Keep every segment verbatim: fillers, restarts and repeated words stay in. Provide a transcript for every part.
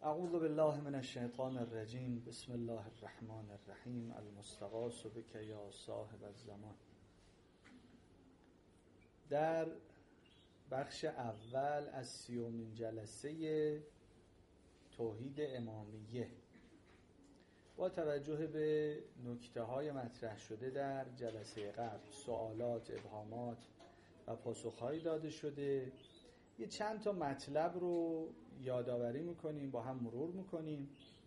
اعوذ بالله من الشیطان الرجیم. بسم الله الرحمن الرحیم. المستغاث بک یا صاحب الزمان. در بخش اول از سیومین جلسه توحید امامیه با توجه به نکته‌های مطرح شده در جلسه قبل، سوالات، ابهامات و پاسخ‌هایی داده شده، یه چند تا مطلب رو یادآوری میکنیم، با هم مرور میکنیم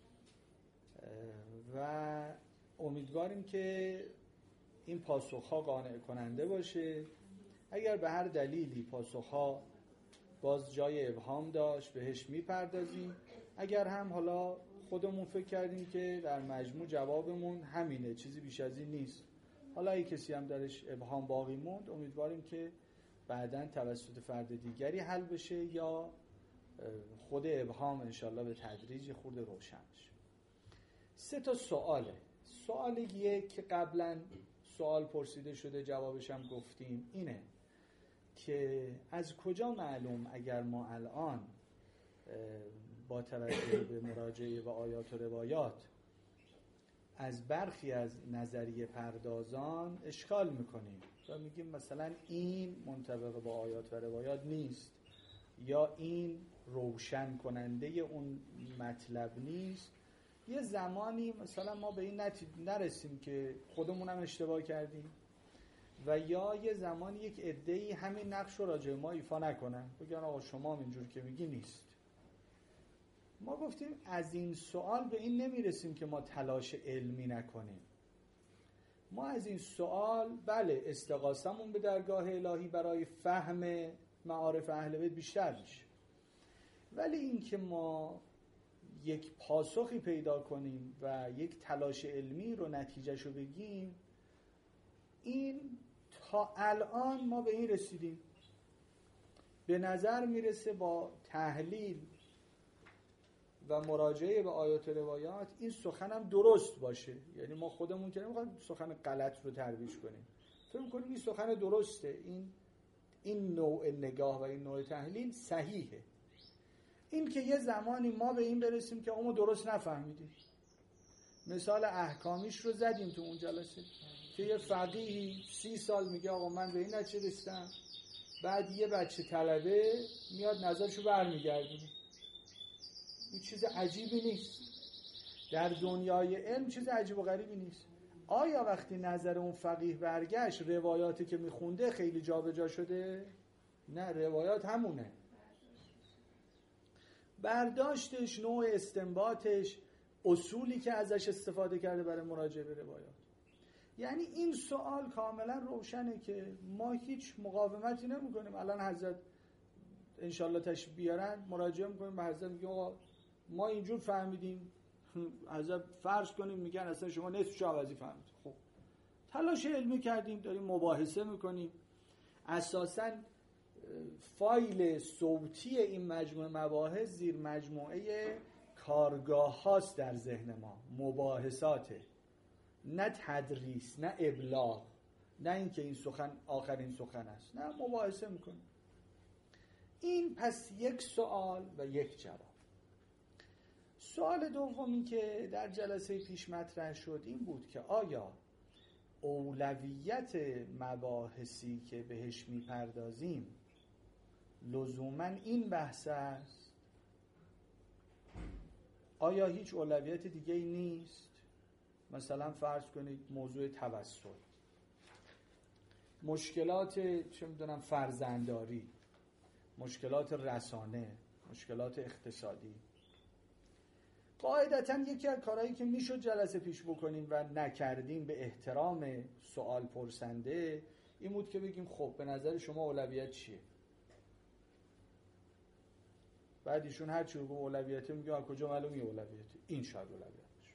و امیدواریم که این پاسخ‌ها قانع کننده باشه. اگر به هر دلیلی پاسخ‌ها باز جای ابهام داشت بهش میپردازیم، اگر هم حالا خودمون فکر کردیم که در مجموع جوابمون همینه، چیزی بیش از این نیست، حالا اگه کسی هم درش ابهام باقی موند امیدواریم که بعداً توسط فرد دیگری حل بشه یا خود ابهام انشالله به تدریج خورده روشن بشه. سه تا سواله. سوال یک که قبلا سوال پرسیده شده جوابش هم گفتیم، اینه که از کجا معلوم اگر ما الان با توجه به مراجعه و آیات و روایات از برخی از نظریه پردازان اشکال میکنیم و میگیم مثلا این منطبق با آیات و روایات نیست یا این روشن کننده اون مطلب نیست، یه زمانی مثلا ما به این نرسیم که خودمون هم اشتباه کردیم و یا یه زمانی یک عده‌ای همین نقش رو راجع ما ایفا نکنن، بگن آقا شما اینجور که میگی نیست. ما گفتیم از این سوال به این نمیرسیم که ما تلاش علمی نکنیم. ما از این سوال بله استغاثمون به درگاه الهی برای فهم معارف اهل بیت بیشتر میشه، ولی این که ما یک پاسخی پیدا کنیم و یک تلاش علمی رو نتیجهشو بگیم، این تا الان ما به این رسیدیم. به نظر میرسه با تحلیل و مراجعه به آیات و روایات این سخن هم درست باشه، یعنی ما خودمون که نمیخوایم سخن غلط رو ترویج کنیم، فکر می‌کنیم این سخن درسته، این این نوع نگاه و این نوع تحلیل صحیحه. این که یه زمانی ما به این برسیم که ما درست نفهمیدیم. مثال احکامیش رو زدیم تو اون جلسه که یه فقیهی سی سال میگه آقا من به این نتیجه رسیدم، بعد یه بچه طلبه میاد نظرشو برمیگردونه. این چیز عجیبی نیست، در دنیای علم چیز عجیب و غریبی نیست. آیا وقتی نظر اون فقیه برگشت روایاتی که میخونده خیلی جا به جا شده؟ نه، روایات همونه، برداشتش، نوع استنباطش، اصولی که ازش استفاده کرده برای مراجعه به روایات. یعنی این سوال کاملا روشنه که ما هیچ مقاومتی نمی کنیم. الان حضرت انشالله تشریف بیارن مراجعه میکنیم به حضرت، میگیم آقا ما اینجور فهمیدیم، حضرت فرض کنیم میگن اصلا شما نصفش عوضی فهمید. خب تلاش علمی کردیم، داریم مباحثه میکنیم. اساساً فایل صوتی این مجموعه مباحث زیر مجموعه کارگاه هاست در ذهن ما، مباحثاته، نه تدریس، نه ابلاغ، نه اینکه این سخن آخرین سخن است، نه، مباحثه میکنیم. این پس یک سوال و یک جواب. سوال دومی که در جلسه پیش مطرح شد این بود که آیا اولویت مباحثی که بهش میپردازیم لزوماً این بحث است؟ آیا هیچ اولویت دیگه ای نیست؟ مثلا فرض کنید موضوع توسل، مشکلات چه میدونم فرزندداری، مشکلات رسانه، مشکلات اقتصادی. قاعدتاً یکی از کارهایی که میشد جلسه پیش بکنیم و نکردیم به احترام سوال پرسنده این بود که بگیم خب به نظر شما اولویت چیه؟ بعد ایشون هر چی رو اولویته میگه از کجا معلومه اولویته؟ این شاید اولویت باشه.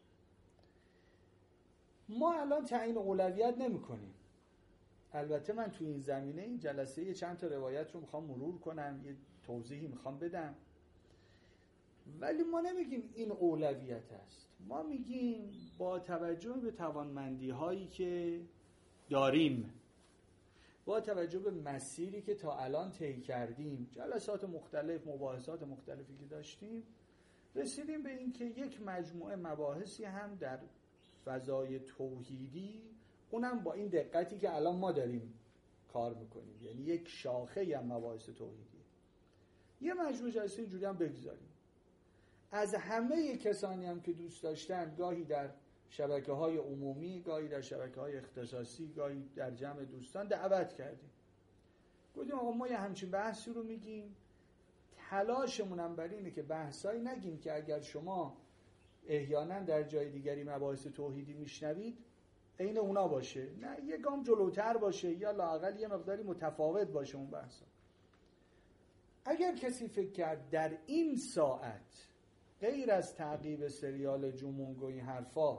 ما الان تعیین اولویت نمی‌کنیم. البته من تو این زمینه این جلسه یه چند تا روایت رو میخوام مرور کنم، یه توضیحی میخوام بدم، ولی ما نمیگیم این اولویت است. ما میگیم با توجه به توانمندی هایی که داریم، با توجه به مسیری که تا الان طی کردیم، جلسات مختلف، مباحثات مختلفی که داشتیم، رسیدیم به این که یک مجموعه مباحثی هم در فضای توحیدی، اونم با این دقتی که الان ما داریم کار میکنیم، یعنی یک شاخه هم مباحث توحیدی، یه مجموعه جلسه اینجوری هم بگذاریم. از همه کسانی هم که دوست داشتن، گاهی در شبکه‌های عمومی، گاهی در شبکه‌های اختصاصی، گاهی در جمع دوستان دعوت کردیم. گفتیم آقا ما یه همچین بحثی رو میگیم، تلاشمون هم بر اینه که بحثایی نگیم که اگر شما احیانا در جای دیگری مباحث توحیدی میشنوید عین اونا باشه، نه یه گام جلوتر باشه یا لااقل یه مقداری متفاوت باشه اون بحثا. اگر کسی فکر کرد در این ساعت غیر از تعقیب سریال جومونگ و این حرفا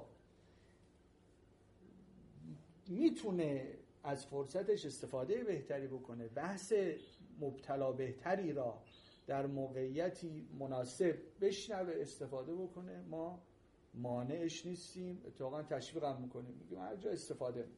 میتونه از فرصتش استفاده بهتری بکنه، بحث مبتلا بهتری را در موقعیتی مناسب بشنوه، استفاده بکنه، ما مانعش نیستیم، اتفاقا تشویق هم میکنیم، میگیم هر جا استفاده میکنیم.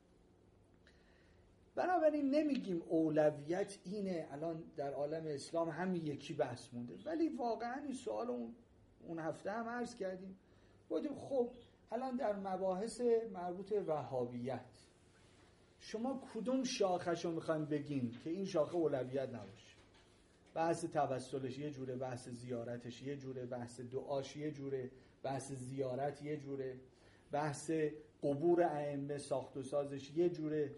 بنابراین نمیگیم اولویت اینه الان در عالم اسلام همین یکی بحث مونده، ولی واقعا این سوال اون اون هفته هم عرض کردیم، گفتیم خب الان در مباحث مربوط به وهابیت شما کدوم شاخش رو میخواین بگین که این شاخه اولویت نباشه؟ بحث توسلش یه جوره، بحث زیارتش یه جوره، بحث دعاش یه جوره، بحث زیارت یه جوره، بحث قبور ائمه ساخت و سازش یه جوره،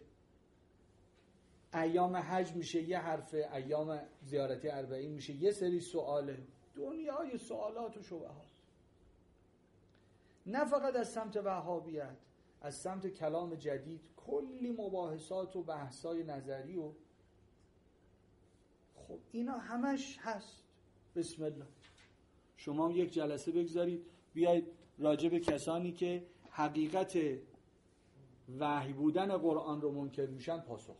ایام حج میشه یه حرفه، ایام زیارتی اربعین میشه یه سری سواله، دنیای سوالات و شبهات. نه فقط از سمت وهابیت، از سمت کلام جدید کلی مباحثات و بحثای نظری و خب اینا همش هست. بسم الله شما هم یک جلسه بگذارید بیاید راجع به کسانی که حقیقت وحی بودن قرآن رو منکر میشن پاسخ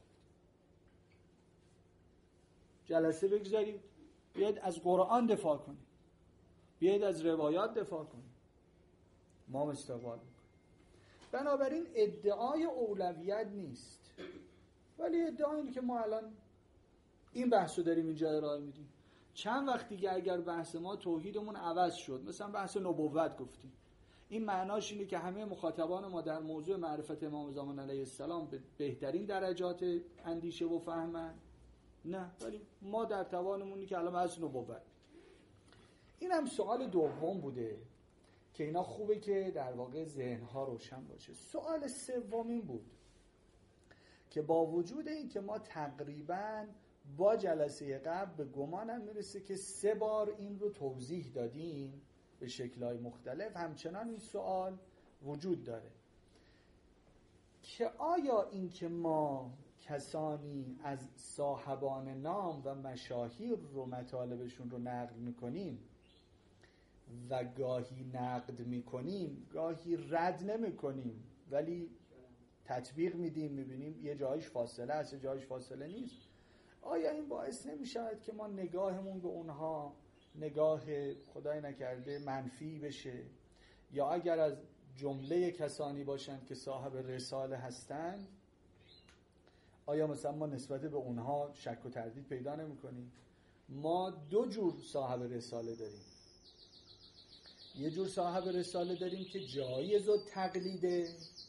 جلسه بگذارید، بیاید از قرآن دفاع کنید، بیاید از روایات دفاع کنید، ما هم استقبال میکنیم. بنابراین ادعای اولویت نیست، ولی ادعا اینه که ما الان این بحث رو داریم اینجا ارائه میدیم. چند وقت دیگه اگر بحث ما توحیدمون عوض شد، مثلا بحث نبوت گفتیم، این معناش اینه که همه مخاطبان ما در موضوع معرفت امام زمان علیه السلام به بهترین درجات اندیشه و فهمن؟ نه، ولی ما در توانمونی که الان بحث نبوت. این هم سوال دوم بوده که اینا خوبه که در واقع ذهنها روشن باشه. سوال سومین بود که با وجود این که ما تقریباً با جلسه قبل به گمانم میرسه که سه بار این رو توضیح دادیم به شکل‌های مختلف، همچنان این سوال وجود داره که آیا این که ما کسانی از صاحبان نام و مشاهیر رو مطالبشون رو نقل میکنیم و گاهی نقد میکنیم گاهی رد نمیکنیم ولی تطبیق میدیم، میبینیم یه جایش فاصله هست یه جایش فاصله نیست، آیا این باعث نمیشود که ما نگاهمون به اونها نگاه خدای نکرده منفی بشه؟ یا اگر از جمله کسانی باشند که صاحب رساله هستند، آیا مثلا ما نسبت به اونها شک و تردید پیدا نمی کنیم؟ ما دو جور صاحب رساله داریم. یه جور صاحب رساله داریم که جایز و تقلیده،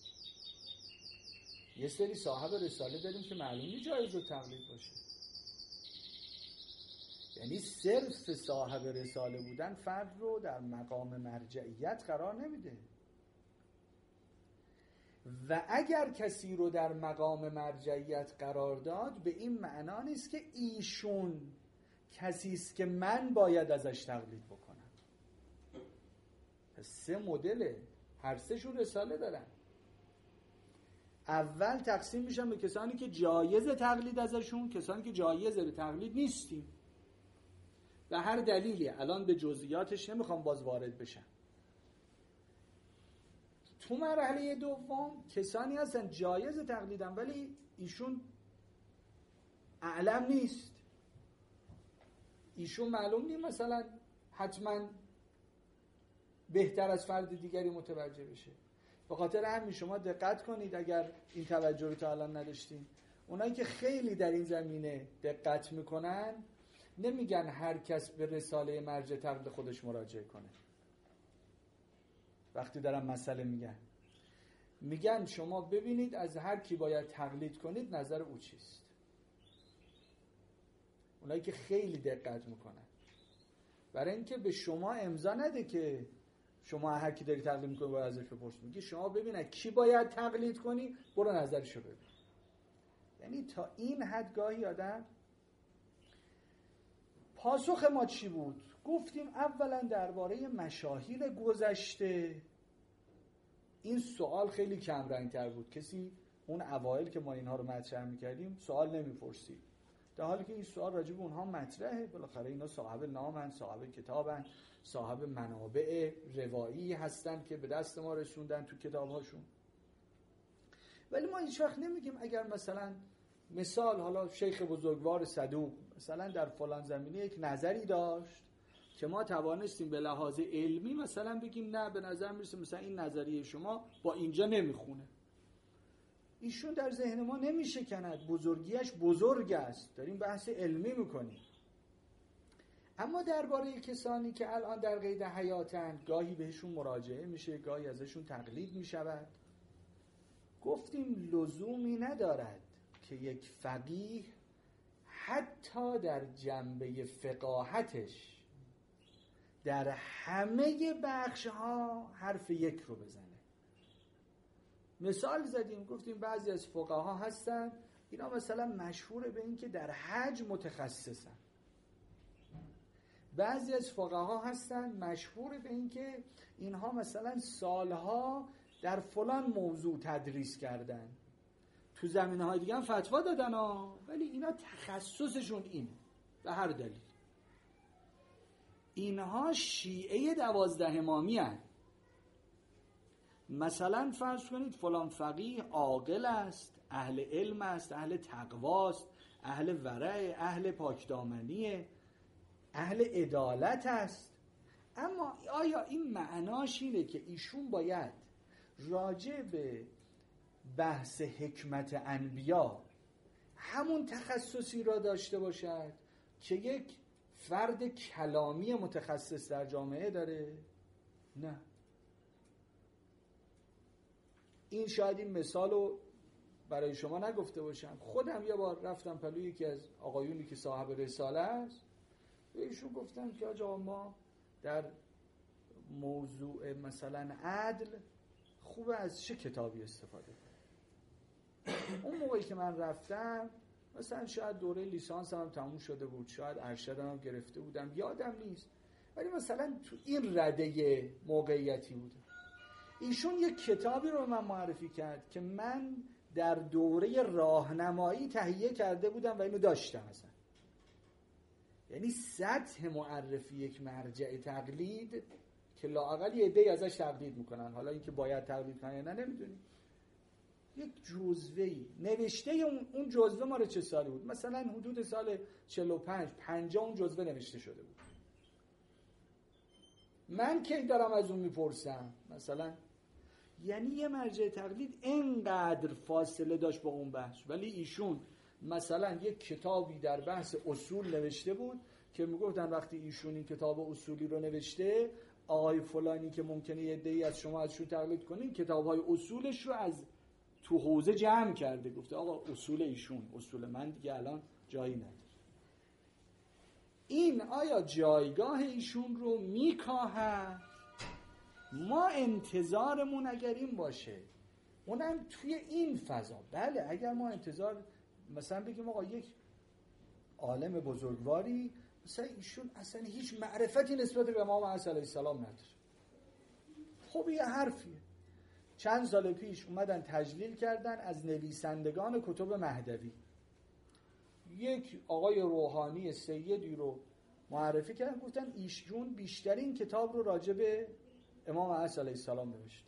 یه سری صاحب رساله داریم که معلومی جایز و تقلید باشه. یعنی صرف صاحب رساله بودن فرد رو در مقام مرجعیت قرار نمیده، و اگر کسی رو در مقام مرجعیت قرار داد به این معنا نیست که ایشون کسی است که من باید ازش تقلید بکنم. پس سه مدله، هر سه شون رساله دارن. اول تقسیم میشن به کسانی که جایز تقلید ازشون، کسانی که جایز به تقلید نیستیم و هر دلیلی، الان به جزئیاتش نمیخوام باز وارد بشم. تو مرحله دوم کسانی هستن جایز تقلیدن ولی ایشون اعلم نیست، ایشون معلوم نیست مثلا حتما بهتر از فرد دیگری متوجه بشه. به خاطر همین شما دقت کنید، اگر این توجه رو تا الان نداشتین، اونایی که خیلی در این زمینه دقت میکنن نمیگن هر کس به رساله مرجع تقلید خودش مراجعه کنه. وقتی دارم مسئله میگن میگن شما ببینید از هر کی باید تقلید کنید نظر او چیست. اونایی که خیلی دقت میکنن برای اینکه به شما امضا نده که شما هر کی داری تقلید میکنی باید ازش بپرس. میگه شما ببین کی باید تقلید کنی برو نظرشو ببین. یعنی تا این حد گاهی آدم. پاسخ ما چی بود؟ گفتیم اولا درباره مشاهیر گذشته این سوال خیلی کم رنگ‌تر بود. کسی اون اوایل که ما اینها رو مطرح می‌کردیم سوال نمی‌پرسید، در حالی که این سوال راجع به اونها مطرحه. بالاخره اینا صاحب نامن، صاحب کتابن، صاحب منابع روایی هستن که به دست ما رسوندن تو کتاب‌هاشون. ولی ما هیچ وقت نمیگیم اگر مثلا مثال حالا شیخ بزرگوار صدوق مثلا در فلان زمینه یک نظری داشت که ما توانستیم به لحاظ علمی مثلا بگیم نه به نظر میرسه مثلا این نظریه شما با اینجا نمیخونه. ایشون در ذهن ما نمیشکند، بزرگیش بزرگ است، داریم بحث علمی میکنیم. اما درباره کسانی که الان در قید حیاتند گاهی بهشون مراجعه میشه، گاهی ازشون تقلید میشود. گفتیم لزومی ندارد که یک فقیه حتی در جنبه فقاهتش در همه بخش‌ها حرف یک رو بزنه. مثال زدیم گفتیم بعضی از فقها هستن اینا مثلا مشهوره به این که در حج متخصصن. بعضی از فقها هستن مشهوره به این که اینها مثلا سالها در فلان موضوع تدریس کردن، تو زمینه‌های دیگه هم فتوا دادن ها، ولی اینا تخصصشون اینه به هر دلیل. اینها شیعه دوازده امامی هستند. مثلا فرض کنید فلان فقیه عاقل است، اهل علم است، اهل تقوا است، اهل ورع، اهل پاکدامنیه، اهل عدالت است. اما آیا این معناش اینه که ایشون باید راجع به بحث حکمت انبیا همون تخصصی را داشته باشد که یک فرد کلامی متخصص در جامعه داره؟ نه. این شاید این مثالو برای شما نگفته باشم. خودم یه بار رفتم پلوی یکی از آقایونی که صاحب رساله است، به ایشون گفتم که آقا ما در موضوع مثلا عدل خوبه از چه کتابی استفاده کنیم. اون موقعی که من رفتم مثلا شاید دوره لیسانس هم تموم شده بود، شاید ارشدم هم گرفته بودم، یادم نیست، ولی مثلا تو این رده موقعیتی بودم. ایشون یک کتابی رو من معرفی کرد که من در دوره راهنمایی تهیه کرده بودم و اینو داشتم مثلا. یعنی سطح معرفی یک مرجع تقلید که لااقل یه عده‌ای ازش تقلید میکنن، حالا اینکه باید تقلید کنن یا نه نمیدونیم، یک جزوه‌ای نوشته اون جزوه ما رو چه سالی بود، مثلا حدود سال چهل و پنج پنجاه اون جزوه نوشته شده بود. من کی دارم از اون میپرسم مثلا. یعنی یه مرجع تقلید اینقدر فاصله داشت با اون بحث، ولی ایشون مثلا یک کتابی در بحث اصول نوشته بود که میگفتن وقتی ایشون این کتاب اصولی رو نوشته، آقای فلانی که ممکنه یه عده‌ای از شما ازشون تقلید کنین کتاب‌های اصولش رو از تو حوزه جمع کرده، گفته آقا اصول ایشون اصول من دیگه الان جایی نداره. این آیا جایگاه ایشون رو میکاهد؟ ما انتظارمون اگر این باشه، اونم توی این فضا، بله اگر ما انتظار مثلا بگیم آقا یک عالم بزرگواری مثلا ایشون اصلا هیچ معرفتی نسبت به امام علیه السلام نداره، خب یه حرفیه. چند سال پیش اومدن تجلیل کردن از نویسندگان کتب مهدوی، یک آقای روحانی سیدی رو معرفی کردن، گفتن ایشون بیشترین کتاب رو راجع به امام علیه السلام نوشته.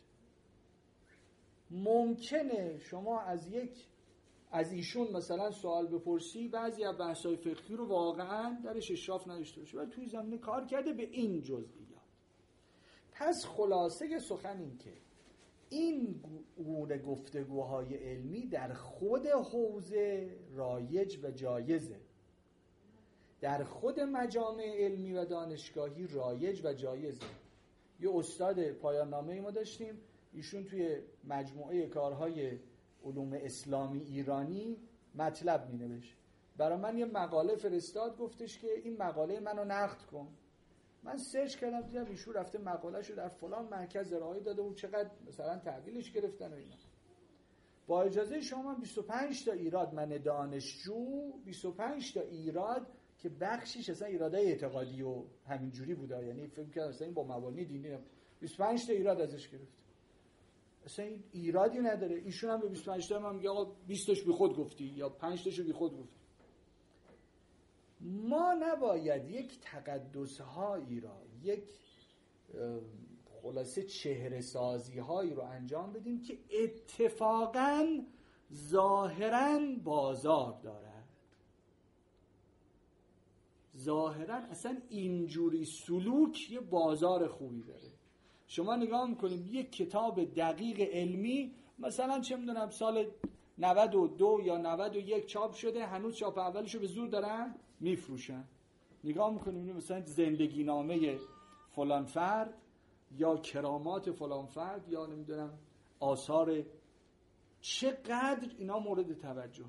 ممکنه شما از یک از ایشون مثلا سوال بپرسی، بعضی از بحث‌های فقهی رو واقعاً درش اشراف نداشته باشه، ولی توی زمینه کار کرده به این جزئیات. پس خلاصه سخن این که این گونه گفتگوهای علمی در خود حوزه رایج و جایزه. در خود مجامع علمی و دانشگاهی رایج و جایزه. یه استاد پایان نامه ما داشتیم، ایشون توی مجموعه کارهای علوم اسلامی ایرانی مطلب می نوشت. برای من یه مقاله فرستاد، گفتش که این مقاله منو نقد کن. من سرچ کردم دیدم ایشون رفته مقالهشو در فلان مرکز ارائه داده و چقدر مثلا تحویلش گرفتن و اینا. با اجازه شما من بیست و پنج تا ایراد، من دانشجو بیست و پنج تا ایراد که بخشیش اصلا ایرادای اعتقادی و همینجوری بوده، یعنی فکر کنم اصلا این با مبانی دینی، بیست و پنج تا ایراد ازش گرفت. اصلا این ایرادی نداره. ایشون هم به بیست و پنج تا من میگه آقا بیست تاش بیخود گفتی یا پنج تاشو بیخود گفتی. ما نباید یک تقدس‌هایی را، یک خلاصه چهره سازی هایی رو انجام بدیم که اتفاقاً ظاهراً بازار دارد. ظاهراً اصلا اینجوری سلوک یه بازار خوبی داره. شما نگاه میکنید یک کتاب دقیق علمی مثلا چه میدونم سال نود و دو یا نود و یک چاپ شده، هنوز چاپ اولشو به زور دارن میفروشن. نگاه میکنیم مثلا زندگی نامه فلان فرد یا کرامات فلان فرد یا نمیدونم آثار، چقدر اینا مورد توجهه.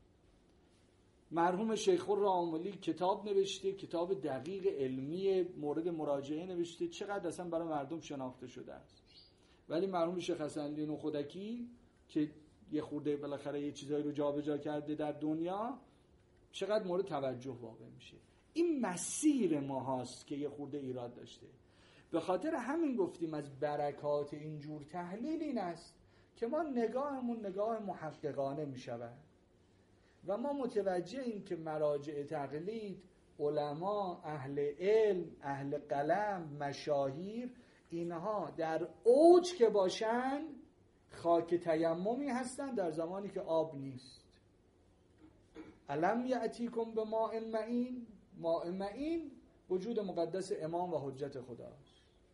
مرحوم شیخ الراملی کتاب نوشته، کتاب دقیق علمی مورد مراجعه نوشته، چقدر اصلا برای مردم شناخته شده است. ولی مرحوم شیخ حسن علی نوخودکی که یه خورده بالاخره یه چیزایی رو جابجا کرده در دنیا، چقدر مورد توجه واقع میشه. این مسیر ما هاست که یه خورده ایراد داشته. به خاطر همین گفتیم از برکات اینجور تحلیل این است که ما نگاهمون نگاه محققانه میشود و ما متوجه این که مراجع تقلید، علما، اهل علم، اهل قلم، مشاهیر، اینها در اوج که باشن خاک تیممی هستن در زمانی که آب نیست. الم یأتیکم بماء معین، ماء معین وجود مقدس امام و حجت خداست.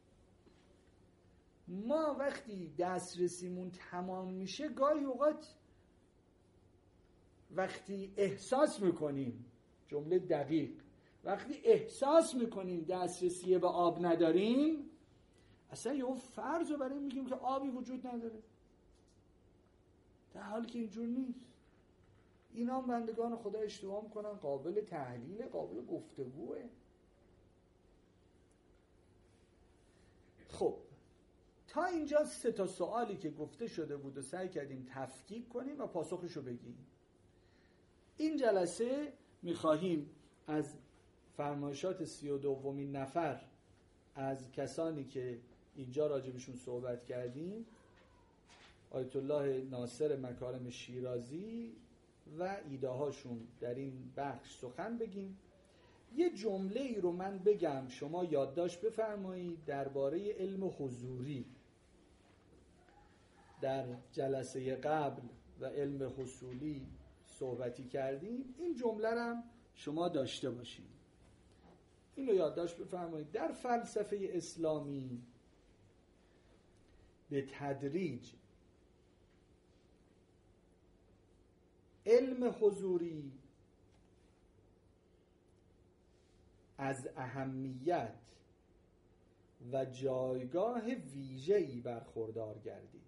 ما وقتی دسترسیمون تمام میشه، گاهی اوقات وقتی احساس میکنیم، جمله دقیق، وقتی احساس میکنیم دسترسی به آب نداریم، اصلا یه فرض رو برای میگیم که آبی وجود نداره، در حالی که اینجور نیست. اینا هم بندگان خدا اشتباه میکنن، قابل تحلیل، قابل گفتگوه. خب تا اینجا سه تا سوالی که گفته شده بود و سعی کردیم تفکیک کنیم و پاسخشو بگیم. این جلسه میخواهیم از فرمایشات سی و دومین نفر از کسانی که اینجا راجبشون صحبت کردیم، آیت الله ناصر مکارم شیرازی و ایده هاشون در این بخش سخن بگیم. یه جمله ای رو من بگم، شما یادداشت بفرمایید. درباره علم حضوری در جلسه قبل و علم حصولی صحبتی کردیم، این جمله رو شما داشته باشید. این رو یادداشت بفرمایید. در فلسفه اسلامی به تدریج علم حضوری از اهمیت و جایگاه ویژه‌ای برخوردار گردید.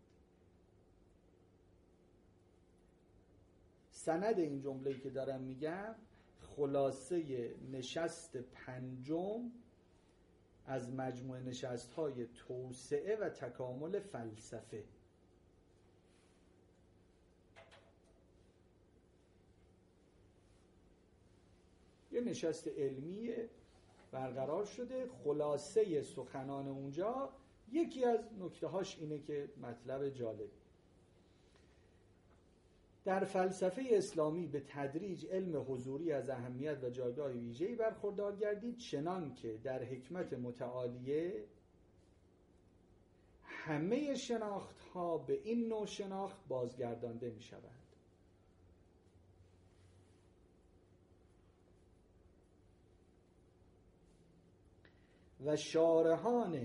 سند این جمله‌ای که دارم میگم خلاصه نشست پنجم از مجموعه نشست‌های توسعه و تکامل فلسفه. یه نشست علمی برقرار شده، خلاصه سخنان اونجا یکی از نکته‌هاش اینه که مطلب جالب: در فلسفه اسلامی به تدریج علم حضوری از اهمیت و جایگاه ویژه‌ای برخوردار گردید، چنان که در حکمت متعالیه همه شناخت‌ها به این نوع شناخت بازگردانده می‌شوند. و شارحان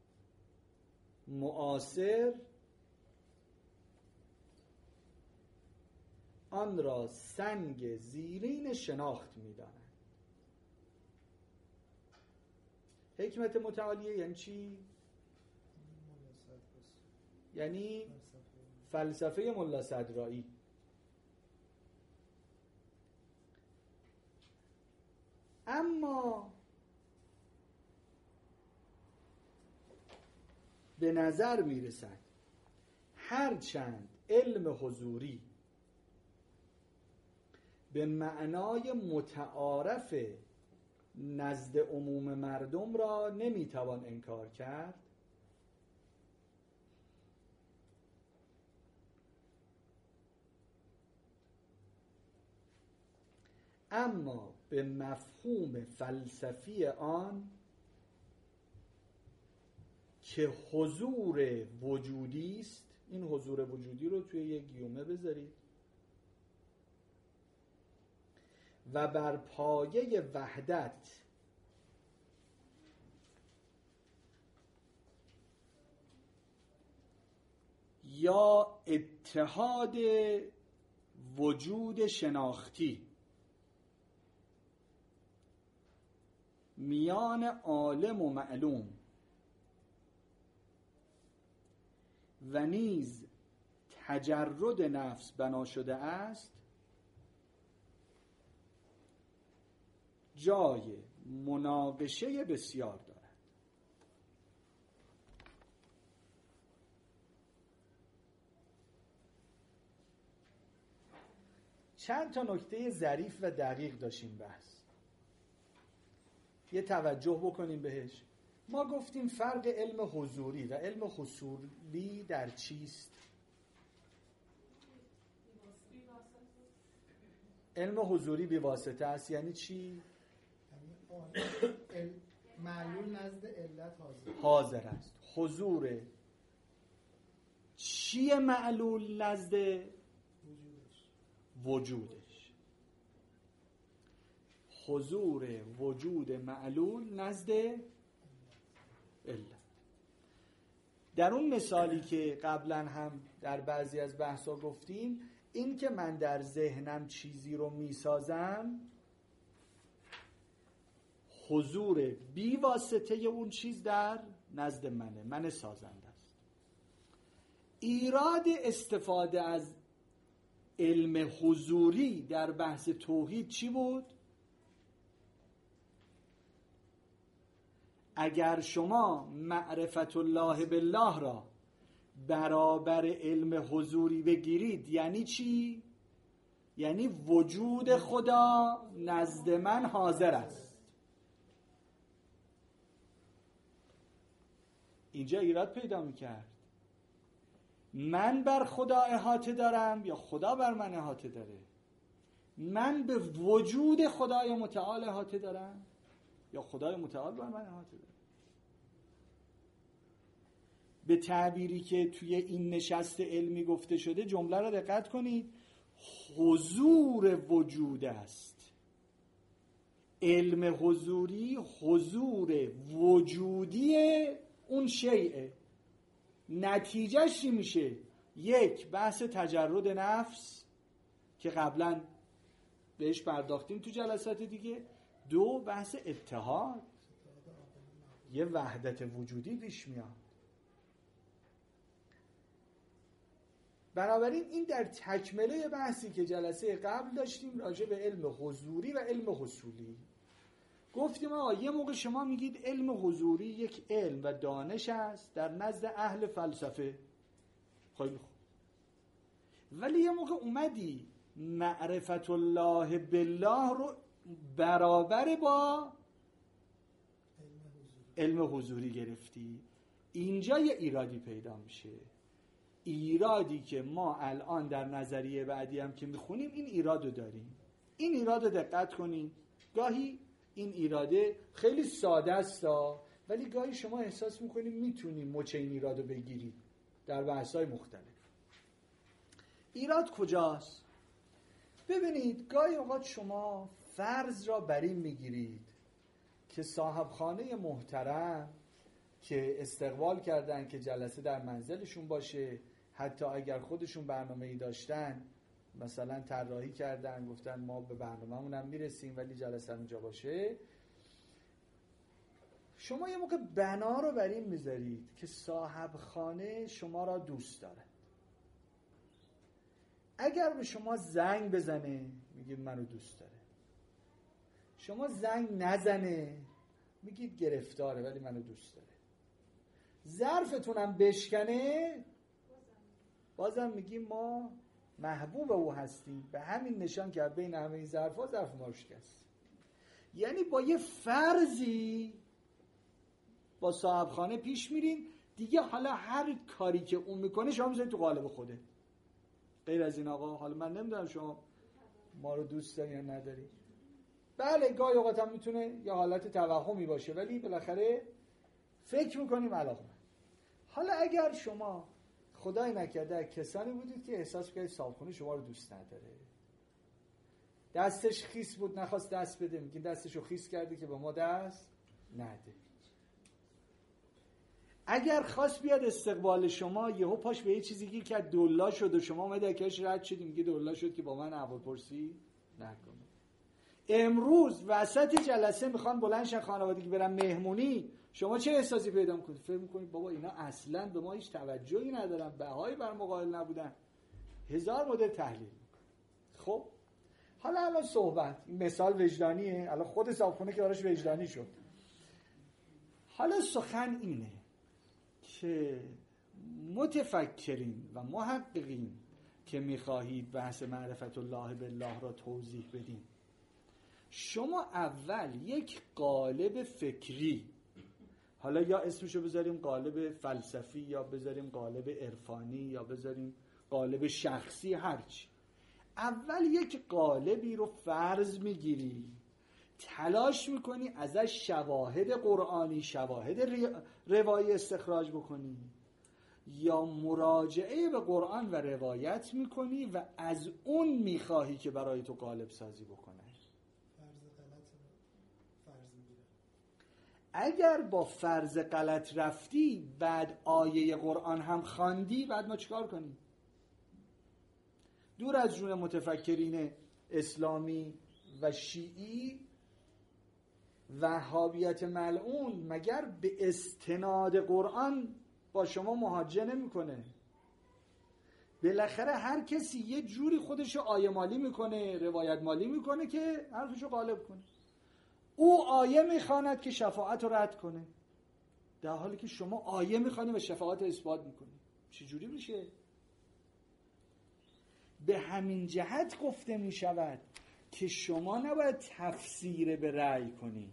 معاصر آن را سنگ زیرین شناخت می‌دانند. حکمت متعالیه یعنی چی؟ یعنی فلسفه ملا صدرائی. اما به نظر میرسد هرچند علم حضوری به معنای متعارف نزد عموم مردم را نمیتوان انکار کرد، اما به مفهوم فلسفی آن که حضور وجودی است، این حضور وجودی رو توی یک گیومه بذارید، و بر پایه وحدت یا اتحاد وجود شناختی میان عالم و معلوم و نیز تجرد نفس بنا شده است، جای مناقشه بسیار دارد. چند تا نکته ظریف و دقیق داشتیم بحث، یه توجه بکنیم بهش. ما گفتیم فرق علم حضوری و علم حصولی در چیست؟ علم حضوری بی واسطه است یعنی چی؟ یعنی معلول نزد علت حاضر حاضر است. حضور چیه؟ معلول نزد وجودش وجودش. حضور وجود معلول نزد علت. در اون مثالی که قبلا هم در بعضی از بحثا گفتیم، این که من در ذهنم چیزی رو میسازم، حضور بی واسطه اون چیز در نزد منه، من سازنده است. ایراد استفاده از علم حضوری در بحث توحید چی بود؟ اگر شما معرفت الله بالله را برابر علم حضوری بگیرید یعنی چی؟ یعنی وجود خدا نزد من حاضر است. اینجا ایراد پیدا میکرد. من بر خدا احاطه دارم یا خدا بر من احاطه داره؟ من به وجود خدای متعال احاطه دارم یا خدای متعال بر من احاطه داره؟ به تعبیری که توی این نشست علمی گفته شده، جمله را دقت کنید، حضور وجود است. علم حضوری حضور وجودی اون شیء. نتیجهش چی میشه؟ یک، بحث تجرد نفس که قبلا بهش پرداختیم تو جلسات دیگه. دو، بحث اتحاد، یه وحدت وجودی پیش میاد. بنابراین این در تکمله بحثی که جلسه قبل داشتیم راجع به علم حضوری و علم حصولی. گفتیم آقا یه موقع شما میگید علم حضوری یک علم و دانش است در نزد اهل فلسفه، خیلی خوب، ولی یه موقع اومدی معرفت الله بالله رو برابر با علم حضوری گرفتی. اینجا یه ایرادی پیدا میشه. ایرادی که ما الان در نظریه بعدی هم که میخونیم این ایرادو داریم. این ایرادو دقت کنین. گاهی این ایراده خیلی ساده است ولی گاهی شما احساس میکنید میتونید مچ این ایرادو بگیرید در بحث‌های مختلف. ایراد کجاست؟ ببینید گاهی اوقات شما فرض را بر این میگیرید که صاحب خانه محترم که استقبال کردن که جلسه در منزلشون باشه، حتی اگر خودشون برنامه‌ای داشتن مثلا طراحی کردن گفتن ما به برنامه‌مون هم میرسیم ولی جلسه اونجا باشه، شما یه موقع بنا رو بر این میذارید که صاحب خانه شما را دوست داره. اگر به شما زنگ بزنه میگید منو دوست داره. شما زنگ نزنه میگید گرفتاره ولی منو دوست داره. ظرفتونم بشکنه بازم میگیم ما محبوب او هستیم. به همین نشان که بین همه این ظرفا ظرف ما رو شکست. یعنی با یه فرضی با صاحب خانه پیش میرین دیگه. حالا هر کاری که اون میکنه شما میذارید تو قالب خوده. غیر از این آقا حالا من نمیدونم شما ما رو دوست داری یا نداری. بله گاهی اوقات هم میتونه یه حالت توهمی باشه ولی بالاخره فکر میکنیم علاقه. حالا اگر شما خدای نکرده کسانی بودید که احساس کنید صاحبخونه شما رو دوست نداره، دستش خیس بود نخواست دست بده، میگین دستشو خیس کردی که به ما دست نده. اگر خواست بیاد استقبال شما یهو پاش به یه چیزی گیر کرد دلا شد و شما اومد اکرش رد شدی میگه دلا شد که با من احوالپرسی نکنه. امروز وسط جلسه میخوان بلندشن خانوادگی برن مهمونی، شما چه احساسی پیدا میکنید؟ فکر میکنید بابا اینا اصلا به ما هیچ توجهی ندارن، بهایی بر مقابل نبودن، هزار مدل تحلیل. خب حالا الان صحبت این مثال وجدانیه، الان خود صاحبخونه که براش وجدانی شد. حالا سخن اینه که متفکرین و محققین که میخواهید بحث معرفت الله بالله را توضیح بدین، شما اول یک قالب فکری، حالا یا اسمشو بذاریم قالب فلسفی یا بذاریم قالب عرفانی یا بذاریم قالب شخصی، هرچی، اول یک قالبی رو فرض میگیری، تلاش میکنی ازش شواهد قرآنی شواهد روایی استخراج بکنی یا مراجعه به قرآن و روایت میکنی و از اون میخواهی که برای تو قالب سازی بکنه. اگر با فرض غلط رفتی بعد آیه قرآن هم خواندی، بعد ما چیکار کنیم؟ دور از جون متفکرین اسلامی و شیعی، وهابیت ملعون مگر به استناد قرآن با شما محاجه نمیکنه؟ بالاخره هر کسی یه جوری خودشو آیه مالی میکنه، روایت مالی میکنه که حرفشو غالب کنه. او آیه میخواند که شفاعت رو رد کنه، در حالی که شما آیه میخوانی و شفاعت رو اثبات میکنی. چه جوری میشه؟ به همین جهت گفته میشود که شما نباید تفسیر به رأی کنی.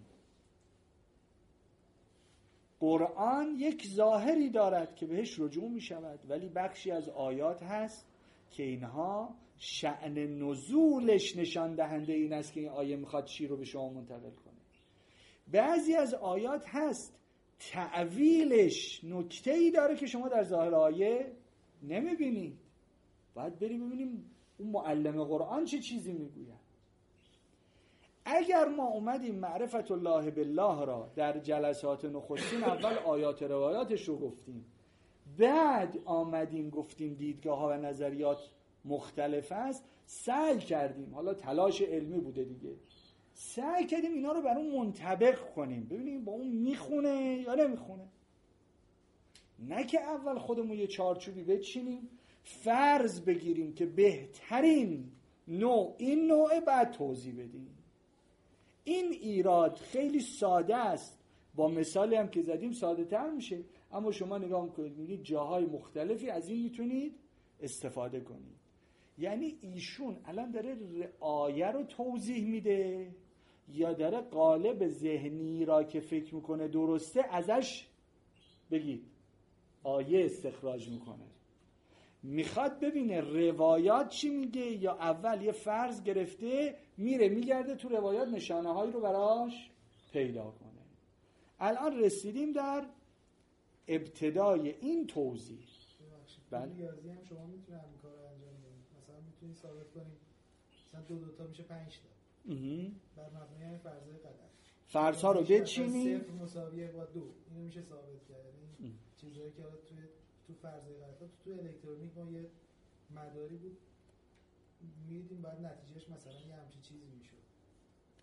قرآن یک ظاهری دارد که بهش رجوع میشود، ولی بخشی از آیات هست که اینها شأن نزولش نشان دهنده این است که این آیه میخواد چی رو به شما منتقل کنه. بعضی از آیات هست تعویلش نکته‌ای داره که شما در ظاهر آیه نمیبینید. باید بریم ببینیم اون معلم قرآن چه چیزی میگوید. اگر ما اومدیم معرفت الله بالله را در جلسات نخستین اول آیات روایاتش رو گفتیم، بعد آمدیم گفتیم دیدگاه ها و نظریات مختلف است، سعی کردیم، حالا تلاش علمی بوده دیگه، سعی کردیم اینا رو بر اون منطبق کنیم، ببینیم با اون میخونه یا نمیخونه. نه که اول خودمون یه چارچوبی بچینیم، فرض بگیریم که بهترین نوع این نوع، بعد توضیح بدیم. این ایراد خیلی ساده است، با مثالی هم که زدیم ساده تر میشه، اما شما نگاه میکنید میبینید جاهای مختلفی از این میتونید استفاده کنید. یعنی ایشون الان داره آیه رو توضیح میده یا داره قالب ذهنی را که فکر میکنه درسته ازش بگید آیه استخراج میکنه؟ میخواد ببینه روایات چی میگه یا اول یه فرض گرفته میره میگرده تو روایات نشانه هایی رو براش پیدا کنه. الان رسیدیم در ابتدای این توضیح. بله ریاضی هم شما میتونید همین کار رو انجام بدید. مثلا میتونید ثابت کنید مثلا دو دو تا میشه پنج تا بر مبنای فرض غلط. فرض ها رو بچینید صفر مساویه با دو، اینو میشه ثابت کرد. یعنی چیزایی که الان توی تو فرض غلط تو تو الکترونیک ما یه مداری بود میدیدیم بعد نتیجهش مثلا یه همچین چیزی میشد.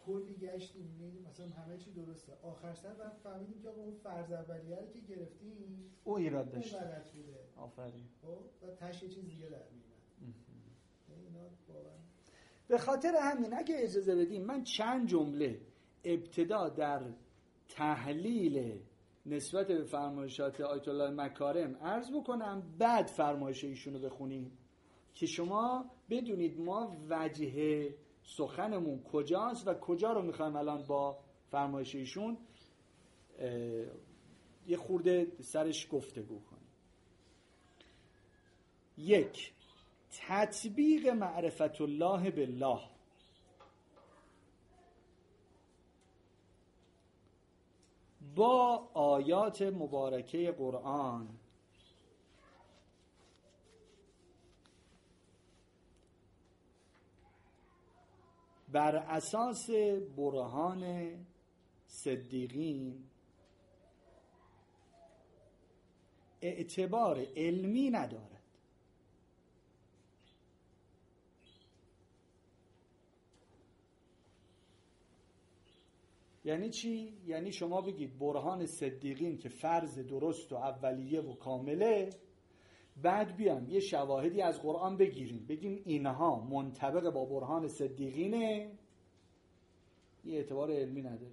کلی گشتیم می‌بینیم مثلا همه چی درسته، آخر سر بعد فهمیدیم که اون فرض اولیه رو که گرفتیم او ایراد داشت، اون غلط بوده. آفرین. خب و تاش یه چیز دیگه در میاد. اینا واقعا به خاطر همین اگه اجازه بدیم من چند جمله ابتدا در تحلیل نسبت به فرمایشات آیت الله مکارم عرض بکنم، بعد فرمایش ایشونو بخونیم که شما بدونید ما وجه سخنمون کجاست و کجا رو میخوایم الان با فرمایش ایشون یه خورده سرش گفتگو کنیم. یک، تطبیق معرفت الله بالله. با آیات مبارکه قرآن بر اساس برهان صدیقین اعتبار علمی ندارد. یعنی چی؟ یعنی شما بگید برهان صدیقین که فرض درست و اولیه و کامله، بعد بیام یه شواهدی از قرآن بگیریم بگیم اینها منطبق با برهان صدیقینه، یه اعتبار علمی نداره.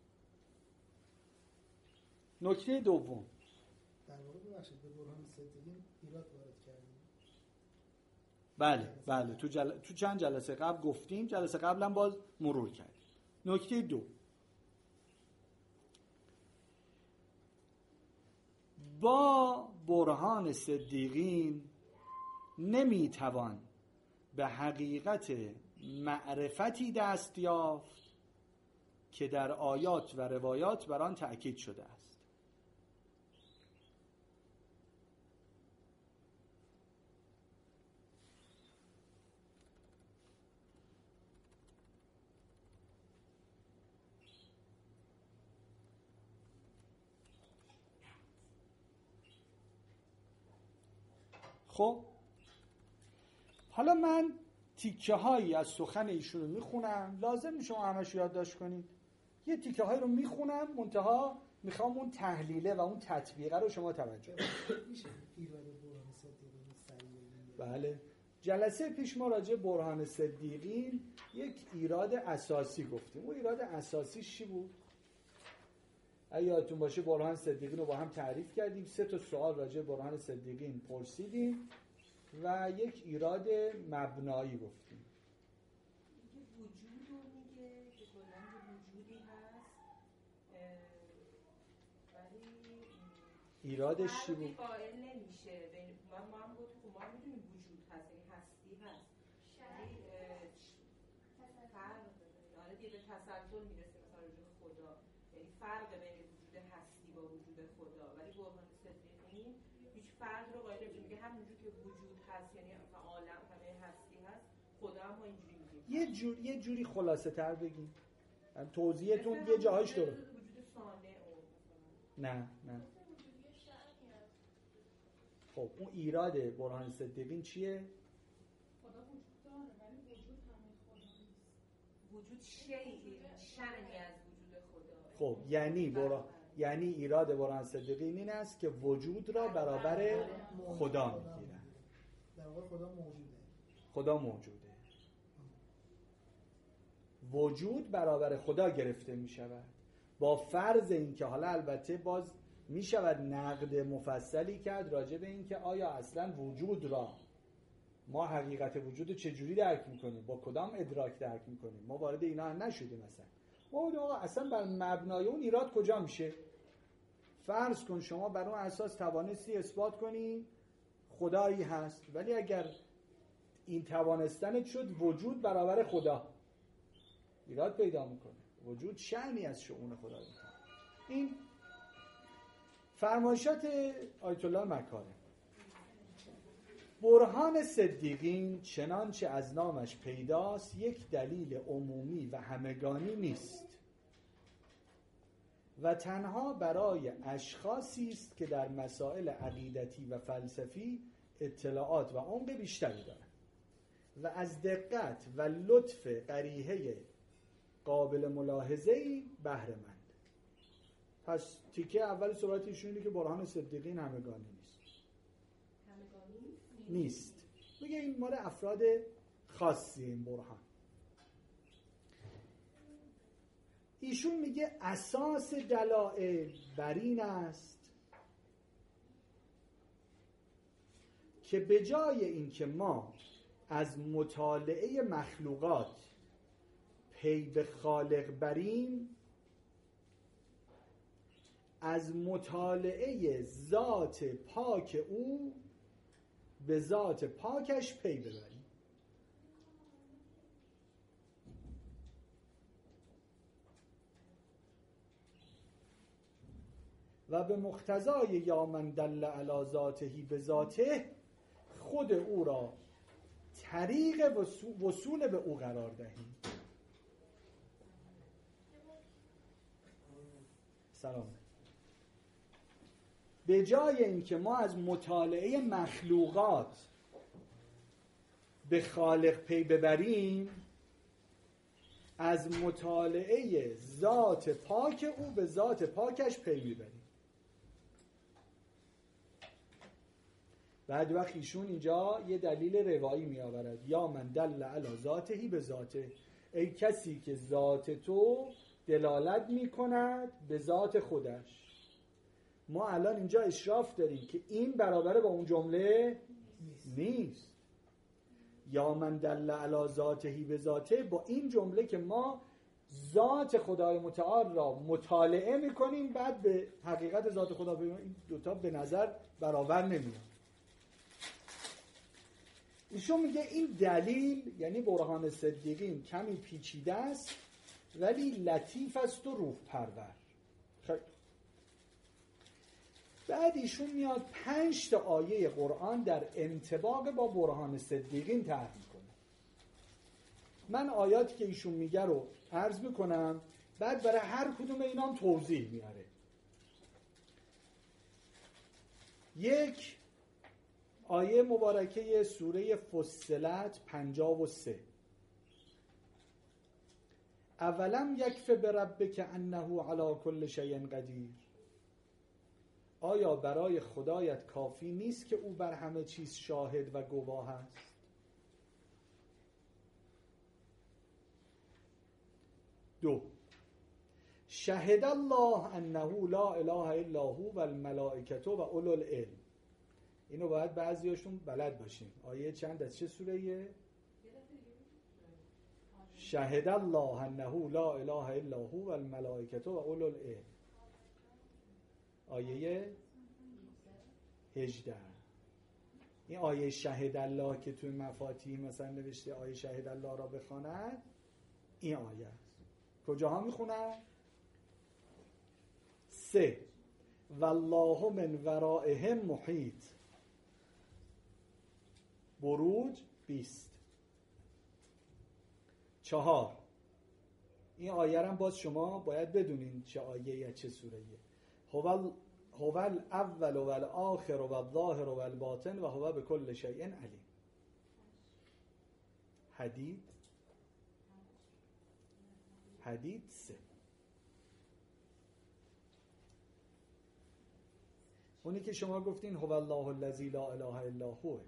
نکته دوم، در واقع ببخشید به برهان صدیقین ایراد وارد کردیم. بله بله تو, جل... تو چند جلسه قبل گفتیم، جلسه قبلا باز مرور کردیم. نکته دو، با برهان صدیقین نمیتوان به حقیقت معرفتی دست یافت که در آیات و روایات بر آن تأکید شده است. خب حالا من تیکه هایی از سخن ایشون رو میخونم، لازم نیست شما همش یادداشت کنید. یه تیکه هایی رو میخونم، منتها میخوام اون تحلیله و اون تطبیقه رو شما توجه کنید. میشه ایراد برهان صدیقین سریع؟ بله، جلسه پیش ما راجع برهان صدیقین یک ایراد اساسی گفتیم. اون ایراد اساسیش چی بود؟ اگه یادتون باشه برهان صدیقین رو با هم تعریف کردیم، سه تا سوال راجع برهان صدیقین پرسیدیم و یک ایراد مبنایی گفتیم. میگه وجود رو میگه که کلاً وجودی هست، ولی ایرادش چی بود؟ قائل نمیشه. ما ما هم گفتیم ما میدونیم وجود هست، یعنی هستی هست، ولی فرق داره دیگه، به تسلسل میرسه مثلا وجود خدا، یعنی فرق بین وجود هستی با وجود خدا. ولی برهان صدیقین هیچ فرق رو قائل نمیشه، میگه همونجور که وجود هست یعنی مثلا عالم همه هستی هست، خدا هم ما اینجوری میگیم. یه جور یه جوری خلاصه تر بگیم، توضیحتون یه جاهایش درست. وجود صانع او نه نه خب اون ایراد برهان صدیقین چیه؟ خدا وجود داره ولی وجود همه خدا نیست. وجود شیئی شأنی از وجود خدا. خب یعنی برا... یعنی ایراد برهان صدیقین این است که وجود را برابر خدا میگیرن. در واقع خدا موجوده. خدا موجوده. وجود برابر خدا گرفته می شود، با فرض این که حالا البته باز می شود نقد مفصلی کرد راجع به این که آیا اصلا وجود را ما حقیقت وجود چجوری درک می کنیم، با کدام ادراک درک می کنیم. ما وارد اینا نشدیم. مثلا ما بودیم آقا اصلا بر مبنای اون ایراد کجا میشه. فرض کن شما بر اون اساس توانستی اثبات کنی خدایی هست، ولی اگر این توانستنت شد وجود برابر خدا، ایراد پیدا میکنه. وجود شأنی از شؤون خدا میکنه. این فرمایشات آیت الله مکارم. برهان صدیقین چنانچه از نامش پیداست یک دلیل عمومی و همگانی نیست و تنها برای اشخاصی است که در مسائل عقیدتی و فلسفی اطلاعات و عمق بیشتری دارند و از دقت و لطف قریحه قابل ملاحظه‌ای بهره مند. پس تیکه اول صحبت ایشون اینه که برهان صدیقین همگانی نیست. همگانی نیست. میگه این مال افراد خاصی این برهان. ایشون میگه اساس دلائل بر این است که به جای اینکه ما از مطالعه مخلوقات پی به خالق بریم، از مطالعه ذات پاک او به ذات پاکش پی ببریم. و به مقتضای یا من دل علی ذاتهی به ذاته خود او را طریق وصول به او قرار دهیم. سلام. به جای اینکه ما از مطالعه مخلوقات به خالق پی ببریم، از مطالعه ذات پاک او به ذات پاکش پی میبریم. بعد وقت ایشون اینجا یه دلیل روایی می آورد، یا من دل علی ذاتهی به ذاته، ای کسی که ذات تو دلالت می کند به ذات خودش. ما الان اینجا اشراف داریم که این برابر با اون جمله نیست, نیست. یا من دل علی ذاتهی به ذاته، با این جمله که ما ذات خدای متعال را مطالعه می کنیم، بعد به حقیقت ذات خدا ببینیم، این دوتا به نظر برابر نمیاد. ایشون میگه این دلیل، یعنی برهان صدیقین، کمی پیچیده است ولی لطیف است و روح پرور. خیلی. بعد ایشون میاد پنج تا آیه قرآن در انطباق با برهان صدیقین طرح میکنه. من آیاتی که ایشون میگه رو عرض میکنم، بعد برای هر کدوم اینام توضیح میاره. یک، آیه مبارکه سوره فصلت پنجاه و سه. اولم یکف بربک انه علی کل شیء قدیر. آیا برای خدایت کافی نیست که او بر همه چیز شاهد و گواه است؟ دو، شهد الله انه لا اله الا هو و الملائکه و اولو العلم. اینو باید بعضیاشون بلد باشیم. آیه چند از چه سوره‌ایه؟ شهد الله انه لا اله الا هو و الملائکه و اولو العلم. آیه هجده. این آیه شهد الله که توی مفاتیح مثلا نوشته آیه شهد الله را بخواند، این آیه است. کجاها میخونن؟ سه، والله من ورائهم محیط. بروج بیست. چهار، این آیه هم باز شما باید بدونین چه آیه یا چه سوره ایه. هو هو الاول و الاخر و الظاهر و الباطن و هو بكل شیء علیم. حدید حدید سه. اونی که شما گفتین هو الله الذی لا اله الا هو.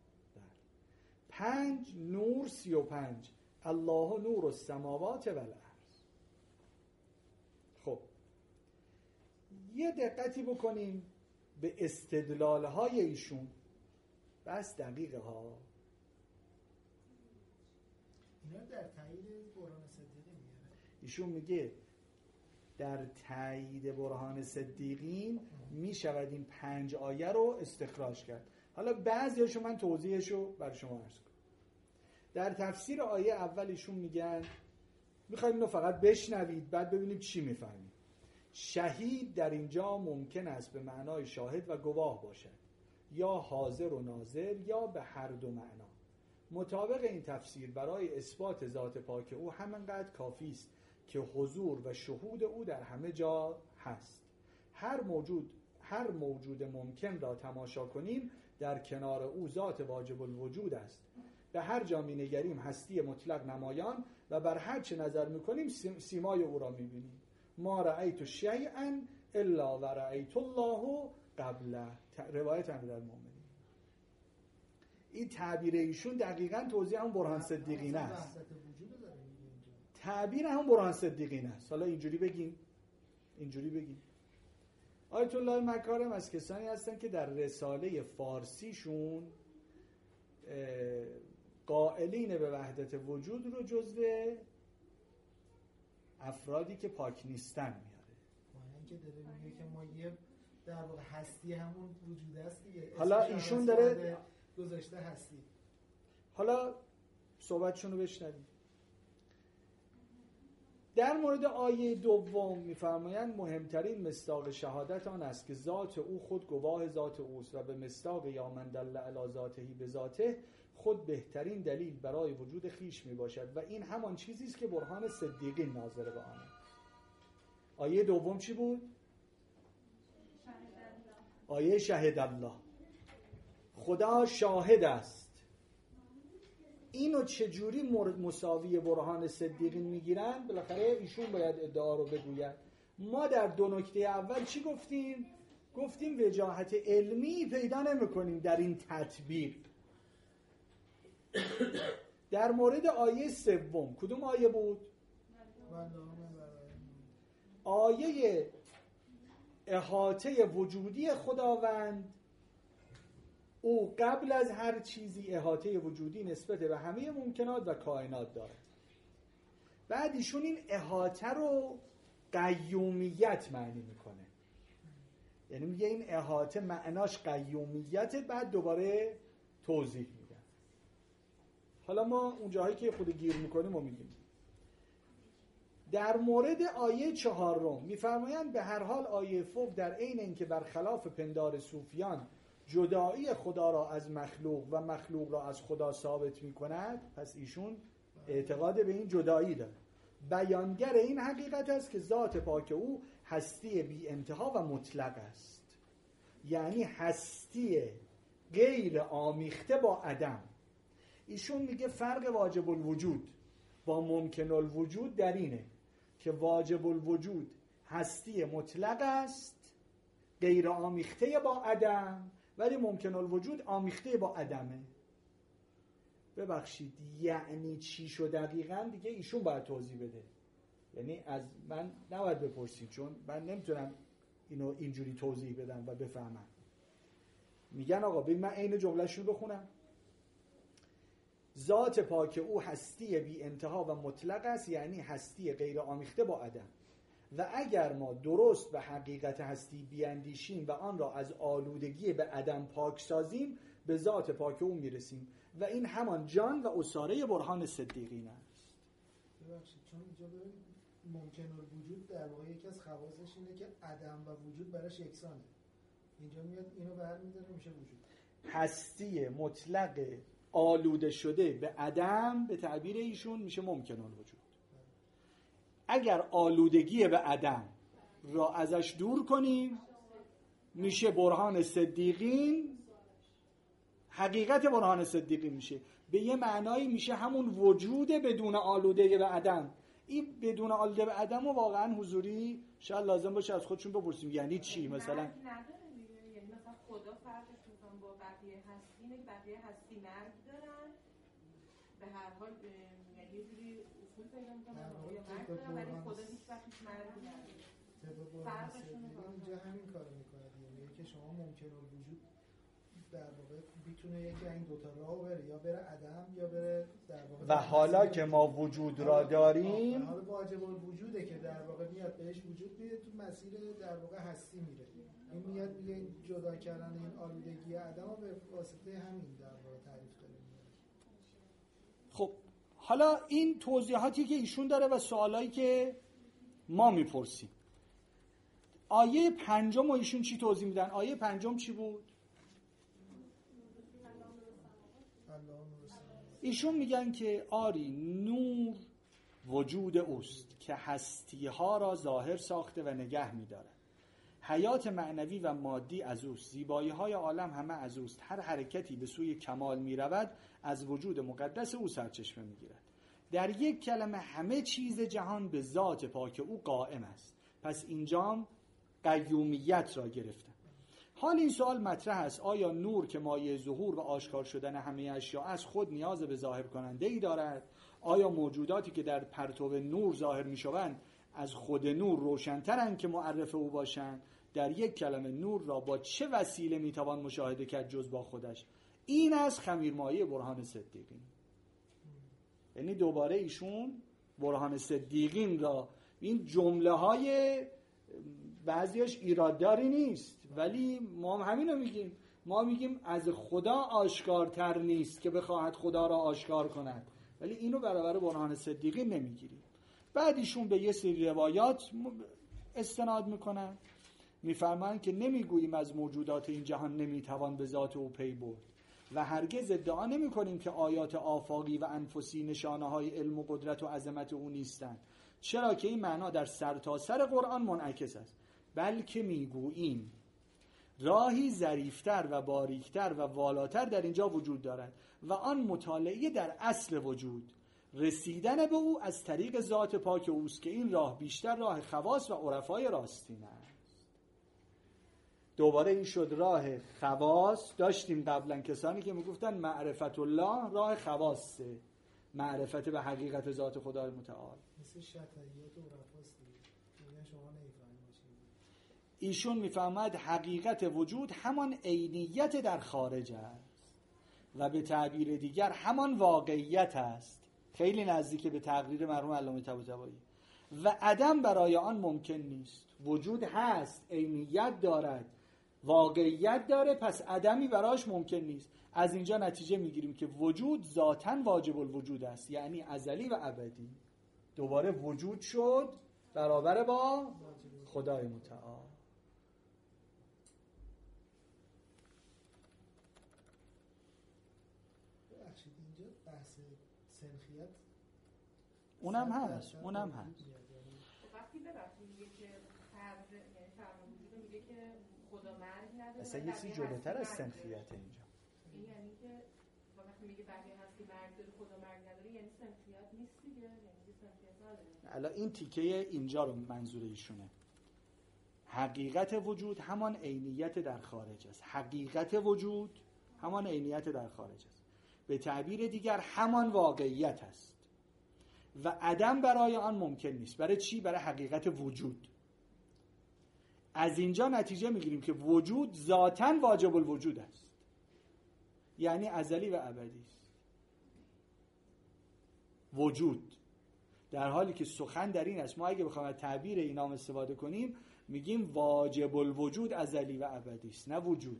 پنج، نور سی و پنج، الله نور السماوات و الارض. خب یه دقتی بکنیم به استدلال های ایشون. بس دقیقه ها. اینا در تایید برهان صدیقین میاره. ایشون میگه در تایید برهان صدیقین میشود این پنج آیه رو استخراج کرد. حالا بعضیاشو من توضیحشو برای شما عرض کنم. در تفسیر آیه اول ایشون میگن، میخوایم اینو فقط بشنوید بعد ببینیم چی میفهمید. شهید در اینجا ممکن است به معنای شاهد و گواه باشد، یا حاضر و ناظر، یا به هر دو معنا. مطابق این تفسیر برای اثبات ذات پاک او همانقدر کافی است که حضور و شهود او در همه جا هست. هر موجود هر موجود ممکن را تماشا کنیم در کنار او ذات واجب الوجود است. به هر جا می نگریم هستی مطلق نمایان و بر هر چه نظر میکنیم سیمای او را میبینیم. ما رأیت شیئا الا و رأیت الله قبله. روایت امیرالمومنین. این تعبیر ایشون دقیقاً توضیح هم برهان صدیقینه است. تعبیر هم برهان صدیقینه است. حالا اینجوری بگیم اینجوری بگیم آیت الله مکارم از کسانی هستن که در رساله فارسیشون قائلین به وحدت وجود رو جزو افرادی که پاک نیستن میاره. معنی که داره میگه که ما یه در واقع هستی همون وجود است دیگه. حالا ایشون داره گذاشته هستی. حالا صحبتشون رو بشنویم. در مورد آیه دوم می‌فرمایند مهمترین مصداق شهادت آن است که ذات او خود گواه ذات اوست و به مصداق یا من دل علی ذاته به ذاته خود بهترین دلیل برای وجود خیش میباشد و این همان چیزی است که برهان صدیقین ناظر به آن است. آیه دوم چی بود؟ آیه شهد الله. خدا شاهد است. اینو چجوری مساوی برهان صدیقین میگیرن؟ بالاخره ایشون باید ادعا رو بگوید. ما در دو نکته اول چی گفتیم؟ گفتیم وجاهت علمی پیدا نمی‌کنیم در این تطبیق. در مورد آیه سوم کدوم آیه بود؟ آیه احاطه وجودی خداوند. او قبل از هر چیزی احاطه وجودی نسبت به همه ممکنات و کائنات دارد. بعد ایشون این احاطه رو قیومیت معنی میکنه، یعنی میگه این احاطه معناش قیومیت، بعد دوباره توضیح میده. حالا ما اون جاهایی که خود گیر میکنیم و میگیم. در مورد آیه چهارم میفرمایند به هر حال آیه فوق در عین اینکه برخلاف پندار صوفیان جدایی خدا را از مخلوق و مخلوق را از خدا ثابت میکند، پس ایشون اعتقاد به این جدایی داره. بیانگر این حقیقت است که ذات پاک او هستی بی انتها و مطلق است، یعنی هستی غیر آمیخته با عدم. ایشون میگه فرق واجب الوجود با ممکن الوجود در اینه که واجب الوجود هستی مطلق است غیر آمیخته با عدم، ولی ممکن الوجود آمیخته با عدمه. ببخشید یعنی چی شو دقیقاً دیگه ایشون باید توضیح بده. یعنی از من نباید بپرسید چون من نمیتونم اینو اینجوری توضیح بدم و بفهمم. میگن آقا ببین من عین جمله‌شون رو بخونم. ذات پاک او هستی بی انتها و مطلق است، یعنی هستی غیر آمیخته با عدم. و اگر ما درست به حقیقت هستی بیاندیشیم و آن را از آلودگی به عدم پاک سازیم، به ذات پاک او میرسیم و این همان جان و اساره برهان صدیقین است. ببخشید چون اینجا ببین ممکن الوجود در واقع یکی از خواصش اینه که عدم و وجود براش یکسانه. اینجا میاد اینو برمی‌داره میشه وجود. هستی مطلق آلوده شده به عدم به تعبیر ایشون میشه ممکن الوجود. اگر آلودگی به عدم را ازش دور کنیم میشه برهان صدیقین. حقیقت برهان صدیقین میشه به یه معنایی میشه همون وجود بدون آلودگی به عدم. این بدون آلوده به عدم و واقعا حضوری شاید لازم باشه از خودشون بپرسیم یعنی چی. مثلا یعنی مثلا خدا فرقش میکنه با بقیه هستی اینه که بقیه هستی مرگ دارن به هر حال یعنی یه جوری اصول پیدا میکنن یا مرگ دارن ولی خدا هیچ وقت هیچ مرگی نداره. فرقشون اینجا همین کارو میکنه دیگه که شما ممکن الوجود در واقع میتونه یکی این دو تا راه بره، یا بره عدم یا بره در واقع. و حالا که ما وجود را داریم حالا واجب الوجوده که در واقع میاد بهش وجود میده، تو مسیر در واقع هستی میره. این میاد میگه این جدا کردن این آلودگی عدم رو به واسطه همین در واقع تعریف کنیم. خب حالا این توضیحاتی که ایشون داره و سوالایی که ما میپرسیم. آیه پنجم و ایشون چی توضیح میدن؟ آیه پنجم چی بود؟ ایشون میگن که آری نور وجود اوست که هستی ها را ظاهر ساخته و نگه میداره. حیات معنوی و مادی از اوست، زیبایی های عالم همه از اوست، هر حرکتی به سوی کمال می رود از وجود مقدس او سرچشمه می گیرد. در یک کلمه همه چیز جهان به ذات پاک او قائم است. پس اینجا قیومیت را گرفتن. حال این سوال مطرح است: آیا نور که مایه ظهور و آشکار شدن همه اشیا از خود نیاز به ظاهر کننده ای دارد؟ آیا موجوداتی که در پرتو نور ظاهر می شوند از خود نور روشن‌ترند که معرف او باشند؟ در یک کلمه نور را با چه وسیله می توان مشاهده کرد جز با خودش؟ این از خمیرمایه برهان صدیقین. یعنی دوباره ایشون برهان صدیقین را، این جمله های بعضیش ایرادداری نیست ولی ما هم همین رو میگیم، ما میگیم از خدا آشکارتر نیست که بخواهد خدا را آشکار کند، ولی اینو برابر برهان صدیقین نمیگیریم. بعد ایشون به یه سری روایات استناد میکنن، میفرمایند که نمیگوییم از موجودات این جهان نمیتوان به ذات او پی برد و هرگز ادعا نمی کنیم که آیات آفاقی و انفسی نشانه های علم و قدرت و عظمت او نیستند، چرا که این معنا در سرتاسر قرآن منعکس است، بلکه میگوییم راهی ظریفتر و باریکتر و والاتر در اینجا وجود دارد و آن مطالعه در اصل وجود، رسیدن به او از طریق ذات پاک اوست که این راه بیشتر راه خواص و عرفای راستین است. دوباره این شد راه خواص. داشتیم قبلا کسانی که میگفتن معرفت الله راه خواصه، معرفت به حقیقت ذات خدای متعال. مثل شطعیات و عرفاست دیگه، شما نمیفهمید. ایشون میفهمد حقیقت وجود همان عینیت در خارج است و به تعبیر دیگر همان واقعیت است، خیلی نزدیک به تقریر مرحوم علامه طباطبایی. و عدم برای آن ممکن نیست. وجود هست، عینیت دارد، واقعیت داره، پس عدمی براش ممکن نیست. از اینجا نتیجه میگیریم که وجود ذاتاً واجب الوجود است، یعنی ازلی و ابدی. دوباره وجود شد برابر با خدای متعال. ببخشید اینجا بحث سنخیت اونم هست، اونم هست. وقتی ببخشید میگه که فرد، یعنی فرد وجود میگه که خدا مرگ نداره، اصلا یه چیزی جلوتر از سنخیت اینجا. این یعنی که وقتی میگه بقیه هستی مرگ داره خدا مرگ نداره، یعنی سنخیت نیست دیگه، یعنی سنخیت نداره. الان این تیکه اینجا رو منظور ایشونه. حقیقت وجود همان عینیت در خارج است. حقیقت وجود همان عینیت در خارج است. به تعبیر دیگر همان واقعیت است و عدم برای آن ممکن نیست. برای چی؟ برای حقیقت وجود. از اینجا نتیجه میگیریم که وجود ذاتاً واجب الوجود است، یعنی ازلی و ابدی است. وجود، در حالی که سخن در این است، ما اگه بخوایم از تعبیر اینام استفاده کنیم میگیم واجب الوجود ازلی و ابدی است، نه وجود.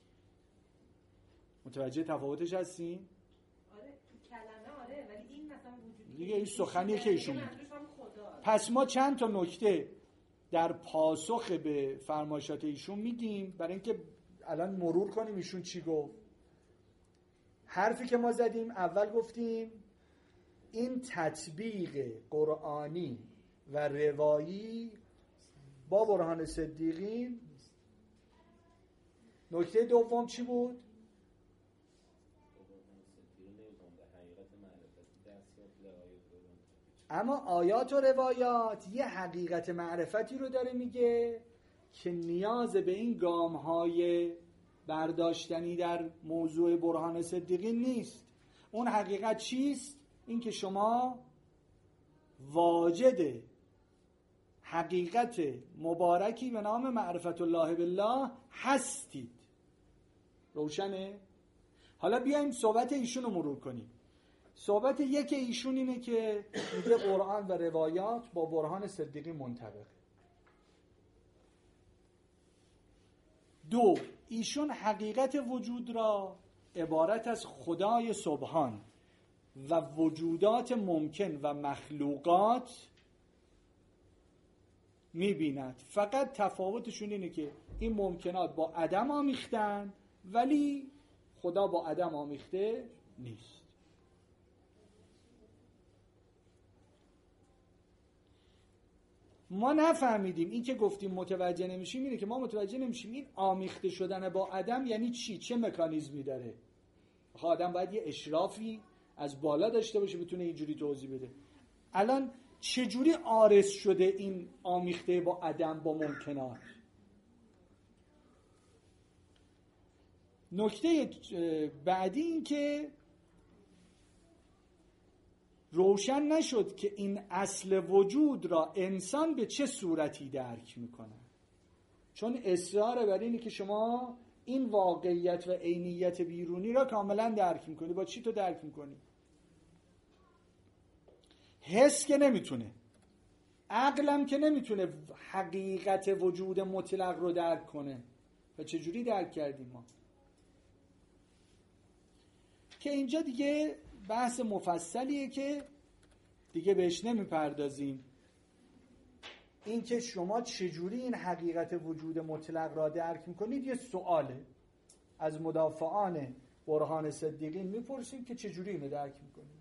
متوجه تفاوتش هستین؟ آره تو کلمه آره، ولی این مثلا وجود دیگه این سخنیه که ایشون میگه. خدا. پس ما چند تا نکته در پاسخ به فرمایشات ایشون میگیم برای اینکه الان مرور کنیم ایشون چی گفت. حرفی که ما زدیم اول گفتیم این تطبیق قرآنی و روایی با برهان صدیقین. نکته دوم چی بود؟ اما آیات و روایات یه حقیقت معرفتی رو داره میگه که نیاز به این گام‌های برداشتنی در موضوع برهان صدیقین نیست. اون حقیقت چیست؟ این که شما واجد حقیقت مبارکی به نام معرفت الله بالله هستید. روشنه؟ حالا بیایم صحبت ایشون رو مرور کنیم. صحبت یک ایشون اینه که میگه قرآن و روایات با برهان صدیقی منطبقه. دو، ایشون حقیقت وجود را عبارت از خدای سبحان و وجودات ممکن و مخلوقات میبیند. فقط تفاوتشون اینه که این ممکنات با عدم آمیختن ولی خدا با عدم آمیخته نیست. ما نفهمیدیم. این که گفتیم متوجه نمیشیم اینه که ما متوجه نمیشیم این آمیخته شدن با عدم یعنی چی، چه مکانیزمی داره. آدم باید یه اشرافی از بالا داشته باشه بتونه اینجوری توضیح بده. الان چجوری عارض شده این آمیخته با عدم با ممکنات؟ نکته بعدی این که روشن نشد که این اصل وجود را انسان به چه صورتی درک میکنه، چون اصرار بر اینه که شما این واقعیت و عینیت بیرونی را کاملا درک میکنی. با چی تو درک میکنی؟ حس که نمیتونه، عقلم که نمیتونه حقیقت وجود مطلق رو درک کنه. و چجوری درک کردیم ما؟ که اینجا دیگه بحث مفصلیه که دیگه بهش نمیپردازیم. این که شما چجوری این حقیقت وجود مطلق را درک میکنید یه سواله. از مدافعان برهان صدیقین میپرسیم که چجوری اینو درک میکنید.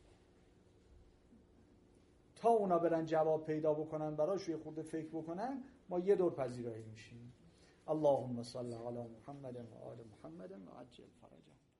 تا اونا برن جواب پیدا بکنن براش یه خورده فکر بکنن، ما یه دور پذیرایی میشیم. اللهم صل علی محمد و آل محمد و عجل فرجهم.